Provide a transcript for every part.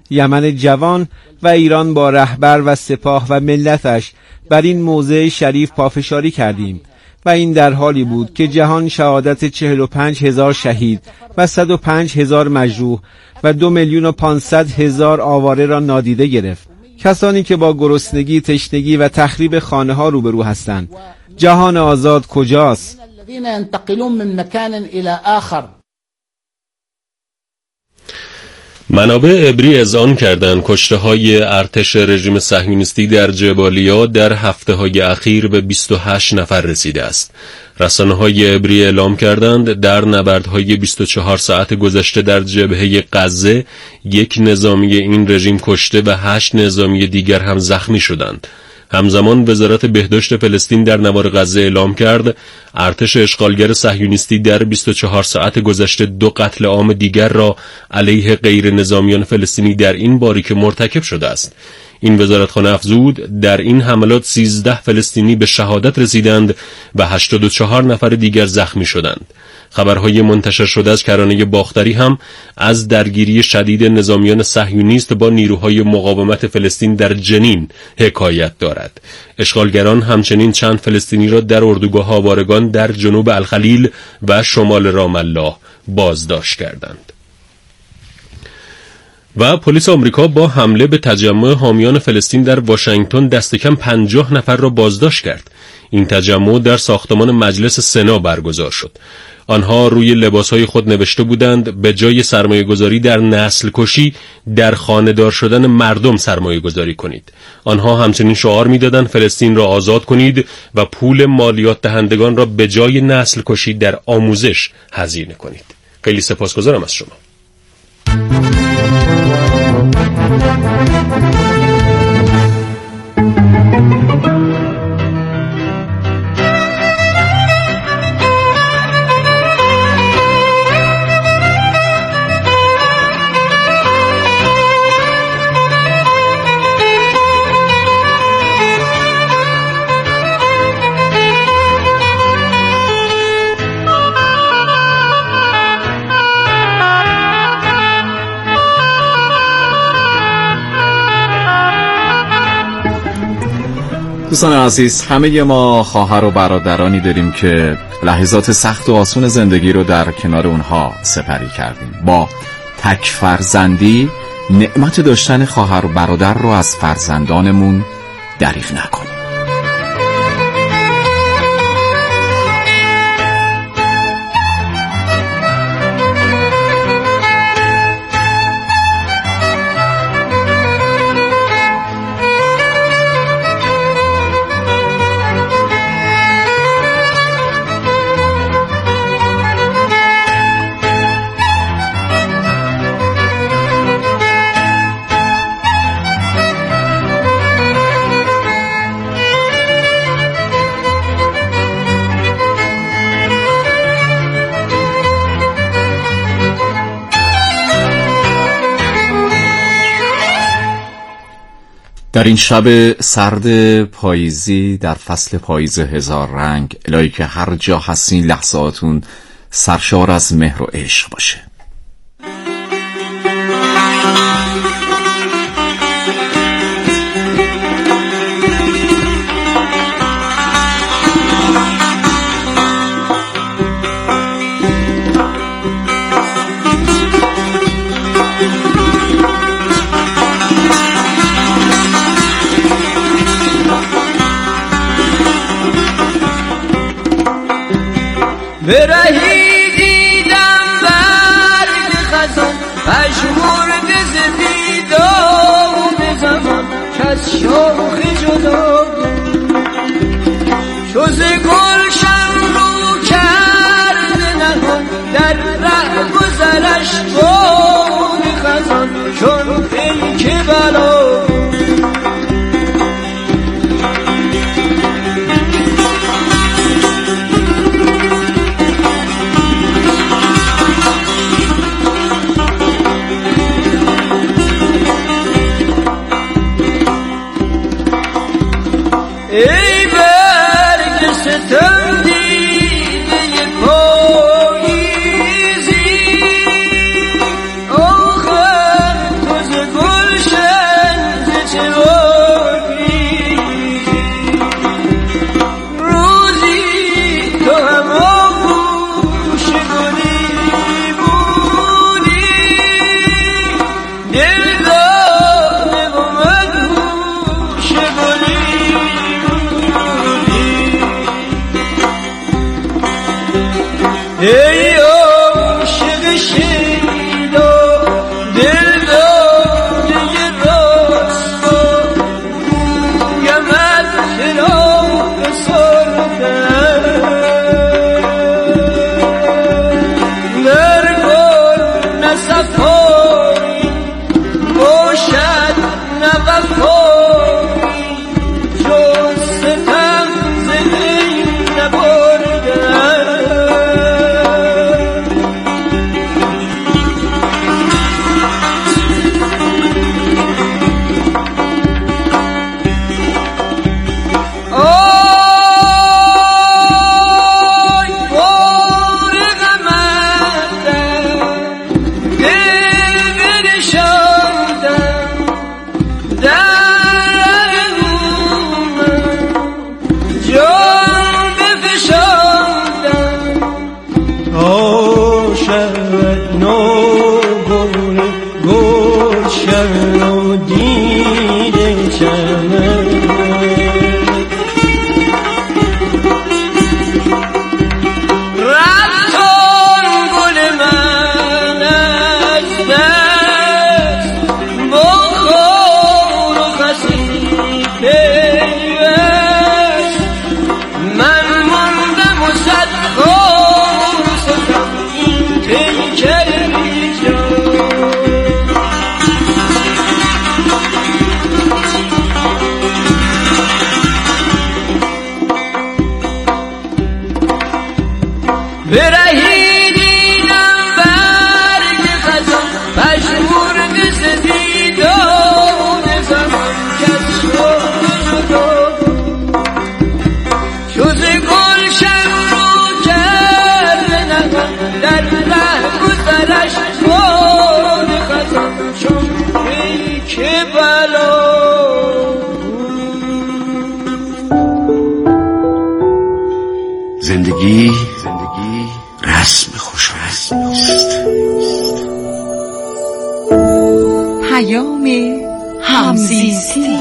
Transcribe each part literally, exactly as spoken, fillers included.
یمن جوان و ایران با رهبر و سپاه و ملتش بر این موضع شریف پافشاری کردیم و این در حالی بود که جهان شهادت چهل و پنج هزار شهید و صد و پنج هزار مجروح و دو میلیون و پانصد هزار آواره را نادیده گرفت. کسانی که با گرسنگی، تشنگی و تخریب خانه ها روبرو هستند. جهان آزاد کجاست؟ الذين ينتقلون من مكان إلى آخر. منابع عبری اذعان کردند کشته‌های ارتش رژیم صهیونیستی در جبالیا در هفته‌های اخیر به بیست و هشت نفر رسیده است. رسانه‌های عبری اعلام کردند در نبردهای بیست و چهار ساعت گذشته در جبهه غزه یک نظامی این رژیم کشته و هشت نظامی دیگر هم زخمی شدند. همزمان وزارت بهداشت فلسطین در نوار غزه اعلام کرد ارتش اشغالگر صهیونیستی در بیست و چهار ساعت گذشته دو قتل عام دیگر را علیه غیر نظامیان فلسطینی در این باریکه مرتکب شده است. این وزارتخانه افزود در این حملات سیزده فلسطینی به شهادت رسیدند و هشتاد و چهار نفر دیگر زخمی شدند. خبرهای منتشر شده از کرانه باختری هم از درگیری شدید نظامیان صهیونیست با نیروهای مقاومت فلسطین در جنین حکایت دارد. اشغالگران همچنین چند فلسطینی را در اردوگاه آوارگان در جنوب الخلیل و شمال رام الله بازداشت کردند. و پلیس آمریکا با حمله به تجمع حامیان فلسطین در واشنگتن دست کم پنجاه نفر را بازداشت کرد. این تجمع در ساختمان مجلس سنا برگزار شد. آنها روی لباسهای خود نوشته بودند به جای سرمایه گذاری در نسل کشی در خانه‌دار شدن مردم سرمایه گذاری کنید. آنها همچنین شعار می‌دادند فلسطین را آزاد کنید و پول مالیات دهندگان را به جای نسل کشی در آموزش هزینه کنید. خیلی سپاسگزارم از شما. دوستان عزیز، همه ما خواهر و برادرانی داریم که لحظات سخت و آسون زندگی رو در کنار اونها سپری کردیم. با تک فرزندی نعمت داشتن خواهر و برادر رو از فرزندانمون دریغ نکنیم. در این شب سرد پاییزی در فصل پاییز هزار رنگ، الهی که هر جا هستین لحظاتون سرشار از مهر و عشق باشه. برهی دیدم برگ خزان پژمرد زدید و به زمان کس شاخ جدا شوز گلشن رو کرده نهان در ره گذرش باد خزان چون پیک بلا ای برگ ستم دیده پاییزی آخر تو ز گل دل داده و مدهوش گلی ای عاشق شیدا دل داده راستا گویمت چرا بسردم در گل نصفایی باشد نوفایی جز ستم زدی نبردم زندگی رسم خوشمزه است. پیام همزیستی.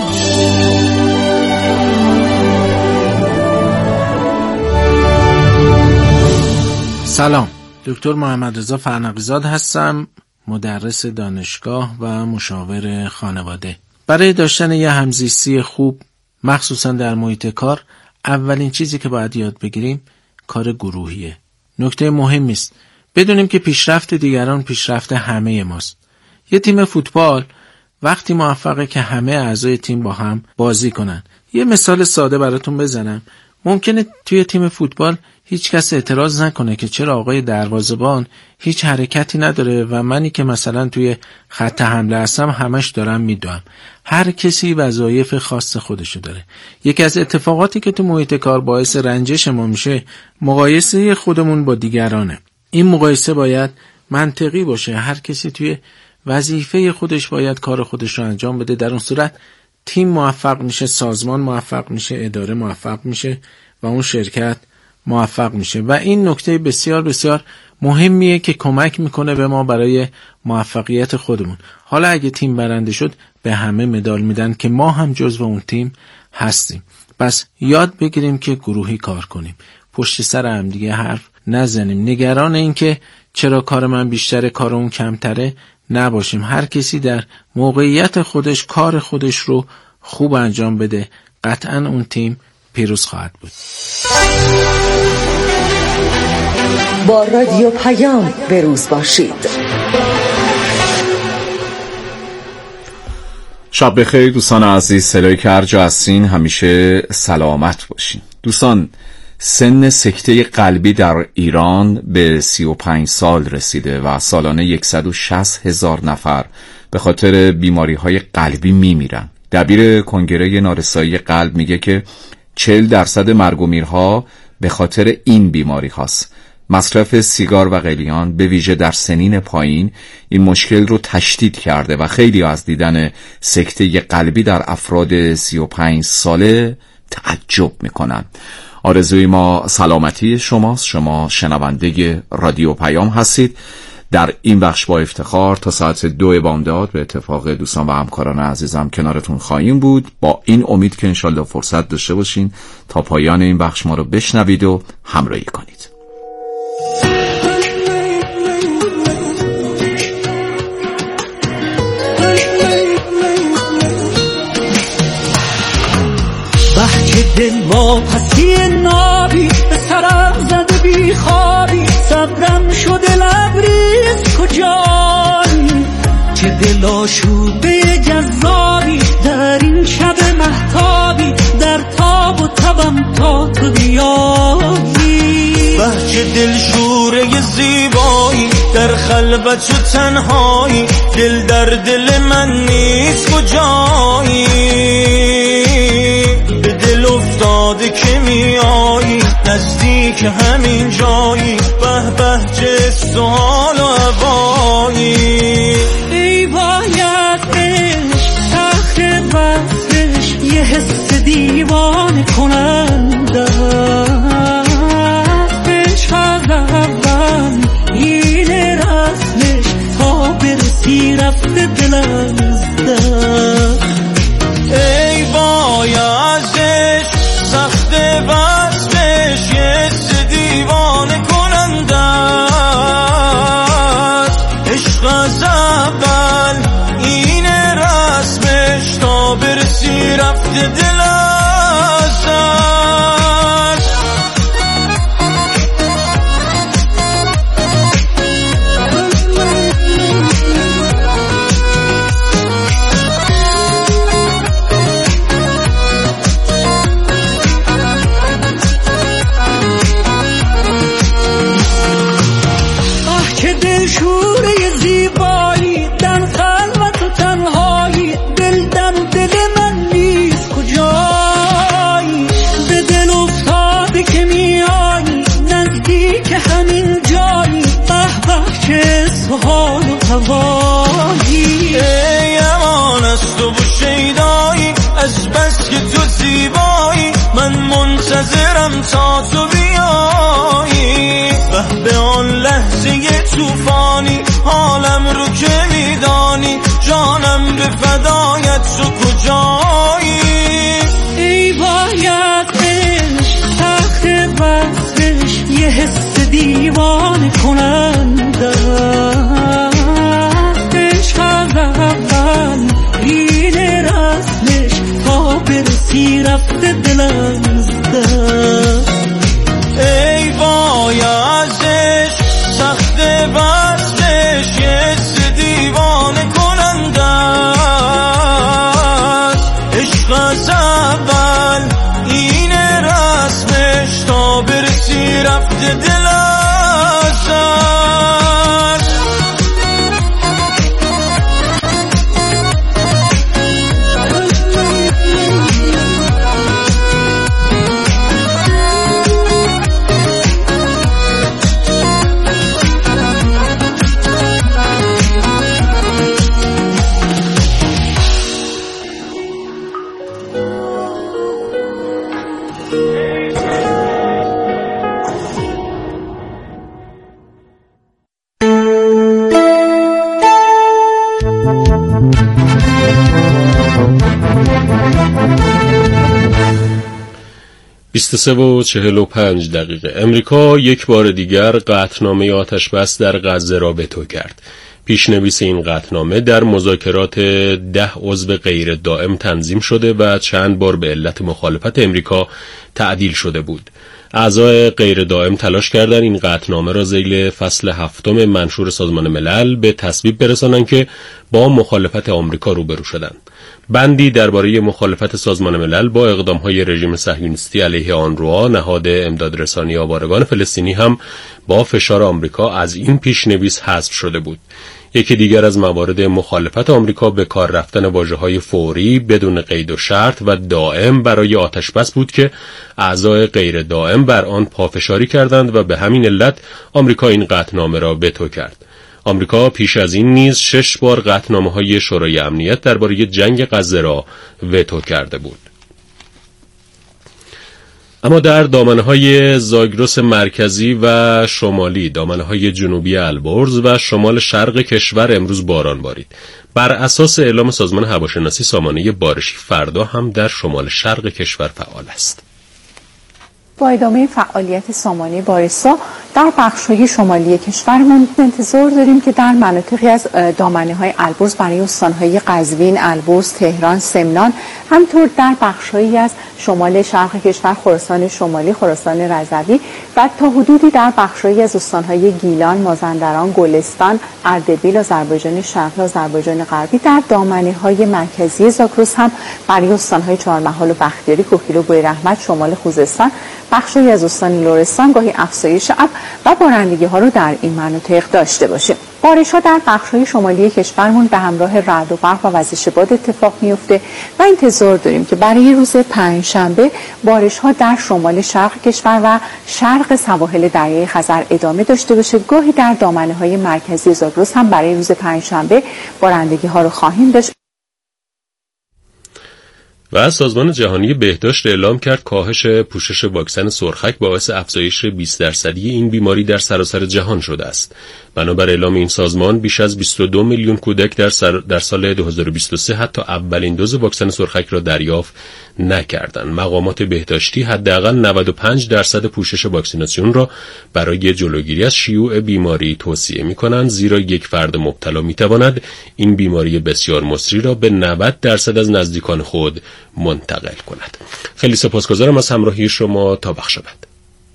سلام، دکتر محمد رضا فرنقی‌زاد هستم، مدرس دانشگاه و مشاور خانواده. برای داشتن یه همزیستی خوب، مخصوصا در محیط کار، اولین چیزی که باید یاد بگیریم کار گروهیه. نکته مهمی است بدونیم که پیشرفت دیگران پیشرفت همه ماست. یه تیم فوتبال وقتی موفقه که همه اعضای تیم با هم بازی کنن. یه مثال ساده براتون بزنم. ممکنه توی تیم فوتبال هیچ کس اعتراض نکنه که چرا آقای دروازه‌بان هیچ حرکتی نداره و منی که مثلا توی خط حمله هستم همش دارم میدوام. هر کسی وظایف خاص خودشو داره. یکی از اتفاقاتی که تو محیط کار باعث رنجش ما میشه مقایسه خودمون با دیگرانه. این مقایسه باید منطقی باشه. هر کسی توی وظیفه خودش باید کار خودش رو انجام بده. در اون صورت تیم موفق میشه، سازمان موفق میشه، اداره موفق میشه و اون شرکت موفق میشه. و این نکته بسیار بسیار مهمیه که کمک میکنه به ما برای موفقیت خودمون. حالا اگه تیم برنده شد به همه مدال میدن که ما هم جزو اون تیم هستیم. پس یاد بگیریم که گروهی کار کنیم، پشت سر هم دیگه حرف نزنیم، نگران این که چرا کار من بیشتره کار اون کمتره نباشیم. هر کسی در موقعیت خودش کار خودش رو خوب انجام بده، قطعاً اون تیم پیروز خواهد بود. با رادیو پیام به روز باشید. شب بخیر دوستان عزیز، صدایی که هر جا هستین همیشه سلامت باشین. دوستان، سن سکته قلبی در ایران به سی و پنج سال رسیده و سالانه صد و شصت هزار نفر به خاطر بیماری های قلبی میمیرن. دبیر کنگره نارسایی قلب میگه که چهل درصد مرگ و میرها به خاطر این بیماری هاست. مصرف سیگار و قلیان به ویژه در سنین پایین این مشکل رو تشدید کرده و خیلی از دیدن سکته قلبی در افراد سی و پنج ساله تعجب میکنن. آرزوی ما سلامتی شماست. شما شنونده رادیو پیام هستید. در این بخش با افتخار تا ساعت دو بامداد به اتفاق دوستان و همکاران عزیزم کنارتون خواهیم بود، با این امید که انشالله فرصت داشته باشین تا پایان این بخش ما رو بشنوید و همراهی کنید. بحچه دل با پسی نابی به سرم زده بی خوابی، صبرم شده لبریز کجایی، چه دل آشوبه جذابی در این شب مهتابی، در تاب و تبم تا تو بیایی. بحچه دل شوره زیبایی در خلوت و تنهایی، دل در دل من نیست کجایی، به دل افتاده که میایی نزدیک همین جایی، به بهجه سوال و هوایی. ای باید عشق تخت وصلش یه حس دیوانه کننده، عشق از اول این رسمش تا برسی رفته دل از دست. ای بایدش سخت وصلش یه حس دیوانه کننده، عشق از اول این رسمش تا برسی رفته دل از دست. ای امان از تو و شیدایی، از بس که تو زیبایی من منتظرم تا تو بیایی، به به آن لحظه توفانی حالم رو که میدانی، جانم به فدایت تو کجایی. ای باید عشق تخت وصلش یه حس دیوانه کننده، این رسمش تا برسی رفته دل از دست. ای بایدش سخت وصلش یه حس دیوانه کننده است، عشق از اول این رسمش تا برسی رفته دل از دست. بیست و سه و چهل و پنج دقیقه. امریکا یک بار دیگر قطعنامه آتش بس در غزه را وتو کرد. پیشنویس این قطعنامه در مذاکرات ده عضو غیر دائم تنظیم شده و چند بار به علت مخالفت امریکا تعدیل شده بود. اعضای غیر دائم تلاش کردند این قطعنامه را ذیل فصل هفتم منشور سازمان ملل به تصویب برسانند که با مخالفت آمریکا روبرو شدند. بندی درباره مخالفت سازمان ملل با اقدام‌های رژیم صهیونیستی علیه آنروا، نهاد امدادرسانی آوارگان فلسطینی، هم با فشار آمریکا از این پیشنویس حذف شده بود. یکی دیگر از موارد مخالفت آمریکا به کار رفتن واژه‌های فوری، بدون قید و شرط و دائم برای آتش‌بس بود که اعضای غیر دائم بر آن پافشاری کردند و به همین علت آمریکا این قطعنامه را وتو کرد. آمریکا پیش از این نیز شش بار قطعنامه‌های شورای امنیت درباره جنگ غزه را وتو کرده بود. اما در دامنه‌های زاگرس مرکزی و شمالی، دامنه‌های جنوبی البرز و شمال شرق کشور امروز باران بارید. بر اساس اعلام سازمان هواشناسی، سامانه بارشی فردا هم در شمال شرق کشور فعال است. با ادامه فعالیت سامانه بارسا در بخش‌های شمالی کشورمان انتظار داریم که در مناطقی از دامنه‌های البرز برای استان‌های قزوین، البرز، تهران، سمنان، همطور در بخش‌هایی از شمال شرق کشور، خراسان شمالی، خراسان رضوی و تا حدودی در بخش‌هایی از استان‌های گیلان، مازندران، گلستان، اردبیل، آذربایجان شرقی، آذربایجان غربی، در دامنه‌های مرکزی زاگرس هم برای استان‌های چهارمحال و بختیاری، کوکیل و بویراحمد، شمال خوزستان، بخشی از استان لرستان گاهی افزایش ابر و بارندگی ها رو در این مناطق داشته باشه. بارش ها در بخش‌های شمالی کشورمون به همراه رعد و برق و وزش باد اتفاق میفته و انتظار داریم که برای روز پنجشنبه بارش ها در شمال شرق کشور و شرق سواحل دریای خزر ادامه داشته باشه. گاهی در دامنه‌های مرکزی زاگرس هم برای روز پنجشنبه بارندگی ها رو خواهیم داشت. و سازمان جهانی بهداشت اعلام کرد کاهش پوشش واکسن سرخک باعث افزایش بیست درصدی این بیماری در سراسر جهان شده است. بنابر اعلام این سازمان بیش از بیست و دو میلیون کودک در, سر در سال دو هزار و بیست و سه حتی اولین دوز واکسن سرخک را دریافت نکردند. مقامات بهداشتی حداقل نود و پنج درصد پوشش واکسیناسیون را برای جلوگیری از شیوع بیماری توصیه می‌کنند، زیرا یک فرد مبتلا می‌تواند این بیماری بسیار مسری را به نود درصد از نزدیکان خود منتقل کند. خیلی سپاسگزارم از همراهی شما. تا بخش بعد.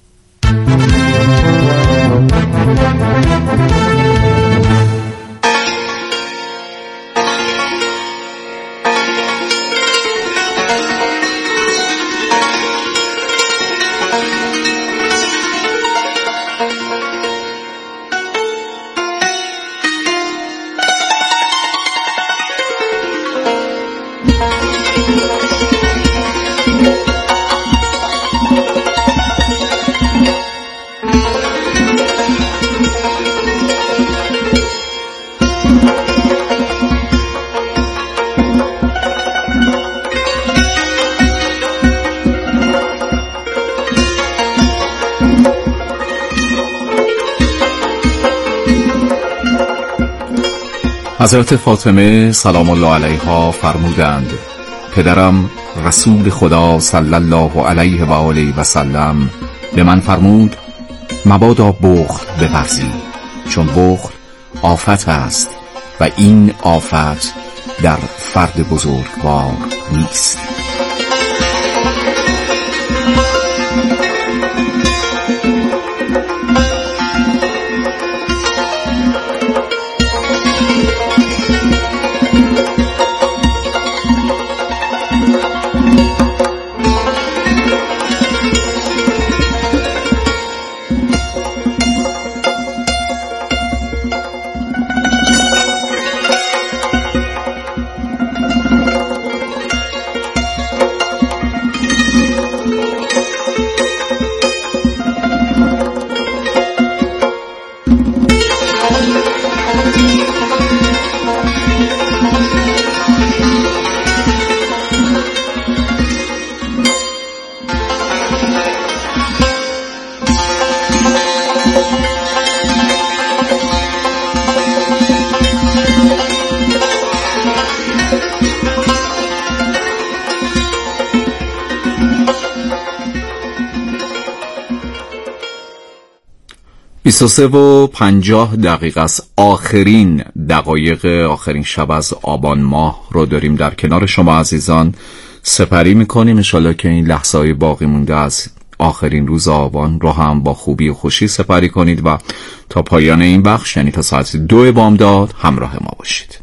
حضرت فاطمه سلام الله علیها فرمودند پدرم رسول خدا صلی الله علیه و آله و سلم به من فرمود مبادا بخل بورزی، چون بخل آفت است و این آفت در فرد بزرگوار نیست. بیست و سه و پنجاه دقیقه است. آخرین دقایق آخرین شب از آبان ماه رو داریم در کنار شما عزیزان سپری میکنیم. انشالله که این لحظه های باقی مونده از آخرین روز آبان رو هم با خوبی و خوشی سپری کنید و تا پایان این بخش یعنی تا ساعت دو بامداد همراه ما باشید.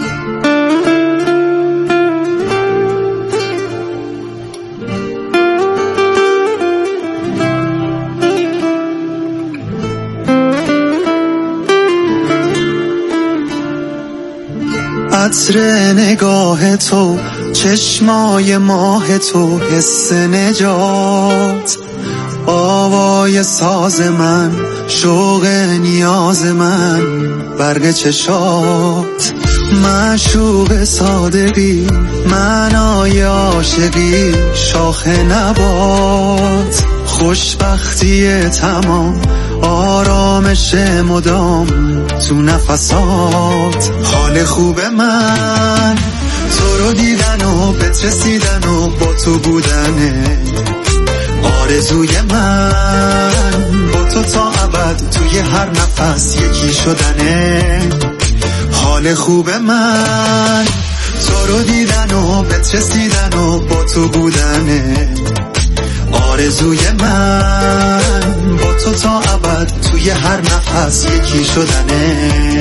عطر نگاه تو، چشمای ماه تو، حس نجات آوای ساز من، شوق نیاز من، برگ چشات معشوق صادقی، معنای عاشقی، شاخ نبات، خوشبختی تمام، آرامش مدام تو نفسات. حال خوب من تو رو دیدن و بهت رسیدن و با تو بودنه، آرزوی من با تو تا ابد توی هر نفس یکی شدنه. حال خوب من تو رو دیدن و بهت رسیدن و با تو بودنه، آرزوی من با تو تا ابد توی هر نفس یکی شدنه.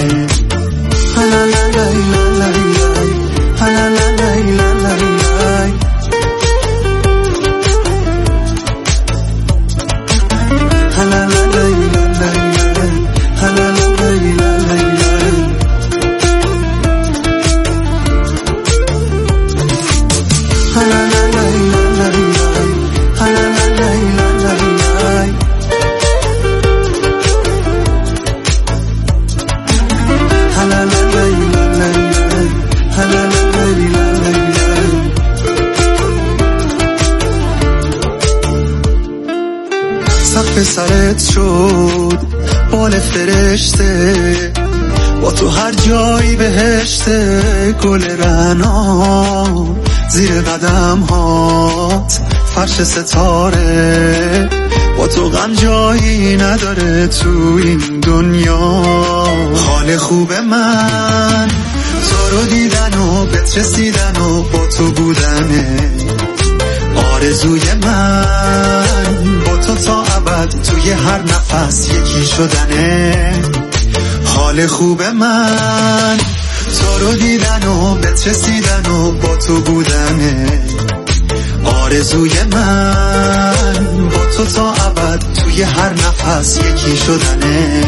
سرت شد بال فرشته، با تو هر جایی بهشته، گل رعنا زیر قدم هات، فرش ستاره، با تو غم جایی نداره تو این دنیا. حال خوب من تو رو دیدن و بهت رسیدن و با تو بودنه، آرزوی من با تو تا ابد توی هر نفس یکی شدنه. حال خوب من تو رو دیدن و بهت رسیدن و با تو بودنه، آرزوی من با تو تا ابد توی هر نفس یکی شدنه.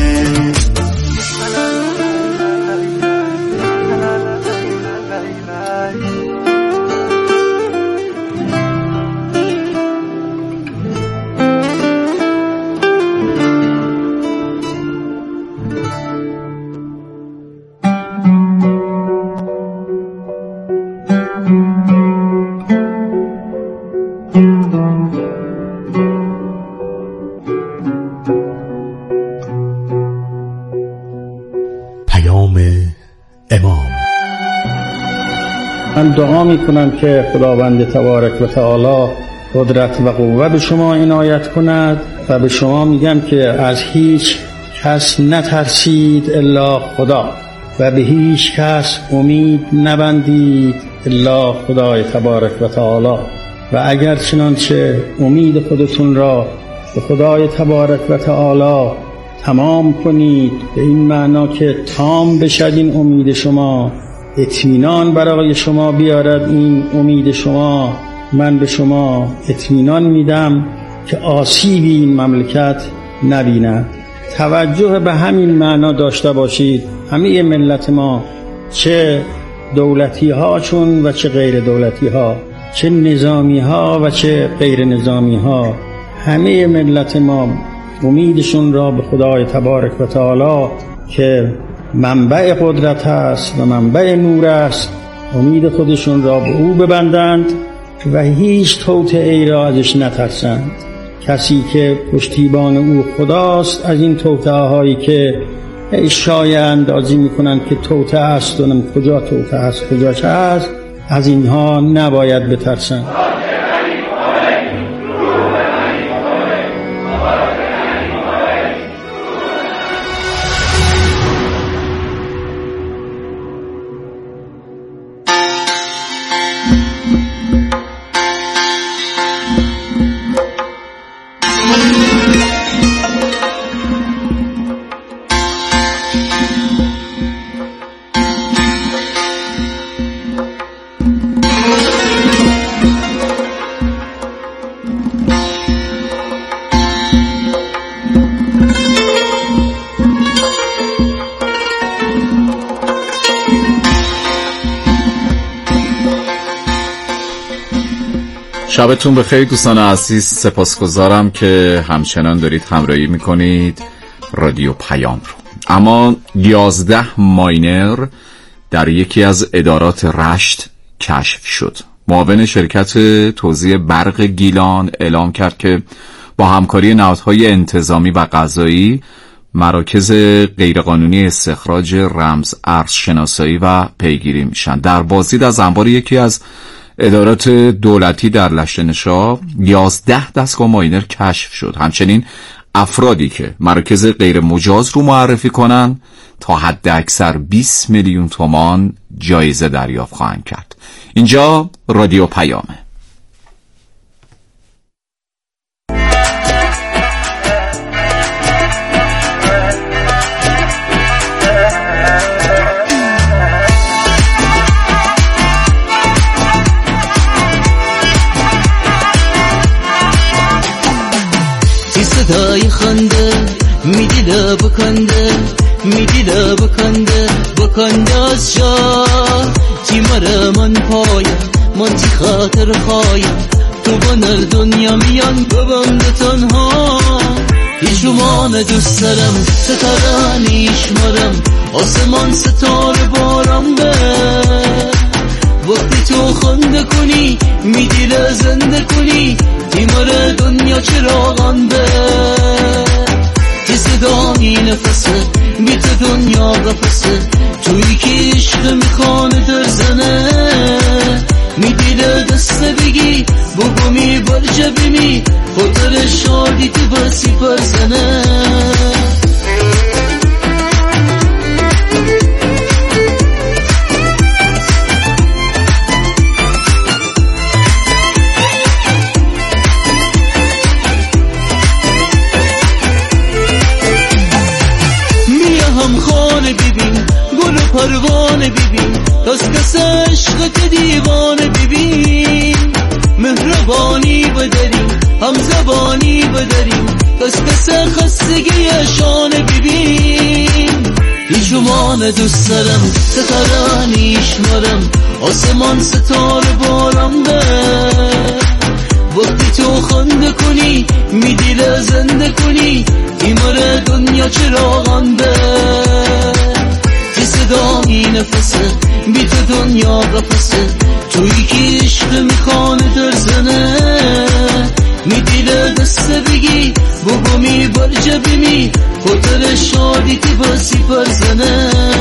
من دعا می کنم که خداوند تبارک و تعالی قدرت و قوت به شما عنایت کند و به شما میگم که از هیچ کس نترسید الا خدا و به هیچ کس امید نبندید الا خدای تبارک و تعالی. و اگر چنانچه امید خودتون را به خدای تبارک و تعالی تمام کنید، به این معنا که تام بشد این امید شما، اطمینان برای شما بیارد این امید شما، من به شما اطمینان میدم که آسیبی این مملکت نبیند. توجه به همین معنا داشته باشید. همه ملت ما، چه دولتی ها چون و چه غیر دولتی ها، چه نظامی ها و چه غیر نظامی ها، همه ملت ما امیدشون را به خدای تبارک و تعالی که منبع قدرت است و منبع نور است، امید خودشون را به او ببندند و هیچ توطئه‌ای را ازش نترسند. کسی که پشتیبان او خداست، از این توطئه‌هایی که شایعه اندازی میکنند که توطئه است و کجا توطئه است کجاش است، از اینها نباید بترسند. شبتون بخیر دوستان عزیز، سپاسگزارم که همچنان دارید همراهی میکنید رادیو پیام رو. اما یازده ماینر در یکی از ادارات رشت کشف شد. معاون شرکت توزیع برق گیلان اعلام کرد که با همکاری نهادهای انتظامی و قضایی مراکز غیرقانونی استخراج رمز ارز شناسایی و پیگیری میشن. در بازدید از انبار یکی از ادارات دولتی در لشت‌نشا یازده دستگاه ماینر کشف شد. همچنین افرادی که مراکز غیر مجاز رو معرفی کنن تا حد اکثر بیست میلیون تومان جایزه دریافت خواهند کرد. اینجا رادیو پیامه. صدای خنده میدیده بکنده میدیده بکنده بکنده از جا چی مره من پایم من چی خاطر خوایم تو بنر دنیا میان ببنده تنها ایشومان دوست دارم ستاره نیشمارم آسمان ستاره بارم به وقتی تو خنده کنی میدیده زنده کنی دیمار دنیا چراغان به تی صدایی نفسه بی تو دنیا قفسه توی که عشق میخانه در زنه میدیده دسته بگی بگو می برجه بمی خطر شادی تی بسی پرزنه پروانه ببین دست کس عشق که دیوانه ببین مهربانی بداریم هم زبانی بداریم دست کس خستگی شانه ببین ایشومان دوست دارم ستاره نیشمارم آسمان ستاره بارم به وقتی تو خنده کنی میدیده زنده کنی ایمار دنیا چراغان به صدایی نفسه بی تو دنیا قفسه توی که عشق میخانه در زنه میدیده دسته بگی بگو می برجه بمی خطر شادی تی بسی پرزنه